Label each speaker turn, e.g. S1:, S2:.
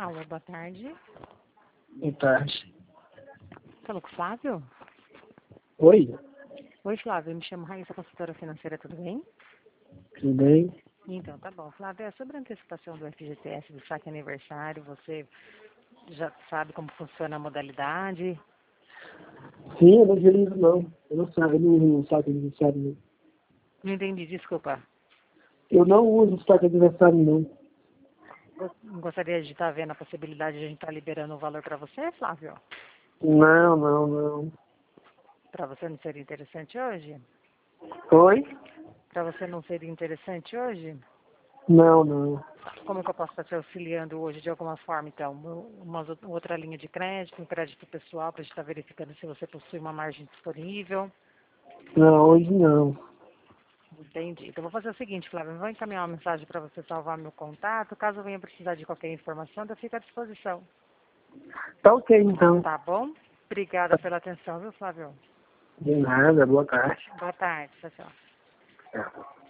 S1: Alô, boa tarde.
S2: Boa tarde.
S1: Falou com o Flávio?
S2: Oi,
S1: Oi, Flávio. Eu me chamo Raíssa, consultora financeira, tudo bem?
S2: tudo bem?
S1: Então, tá bom. Flávio, é sobre a antecipação do FGTS do saque aniversário. Você já sabe como funciona a modalidade?
S2: Sim, eu não utilizo não. Eu não uso saco aniversário não.
S1: Não entendi, desculpa.
S2: Eu não uso saco aniversário não.
S1: Gostaria de estar vendo a possibilidade de a gente estar liberando o valor para você, Flávio?
S2: Não.
S1: Para você não seria interessante hoje?
S2: Oi?
S1: Para você não seria interessante hoje?
S2: Não.
S1: Como que eu posso estar te auxiliando hoje de alguma forma, então? Outra linha de crédito, um crédito pessoal, para a gente estar verificando se você possui uma margem disponível.
S2: Não, hoje não.
S1: Entendi. Então, vou fazer o seguinte, Flávio, eu vou encaminhar uma mensagem para você salvar meu contato. Caso eu venha precisar de qualquer informação, eu fico à disposição.
S2: Tá ok então.
S1: Tá bom? Obrigada pela atenção, viu, Flávio?
S2: De nada, boa tarde.
S1: Boa tarde. Tchau, tchau.
S2: Tchau.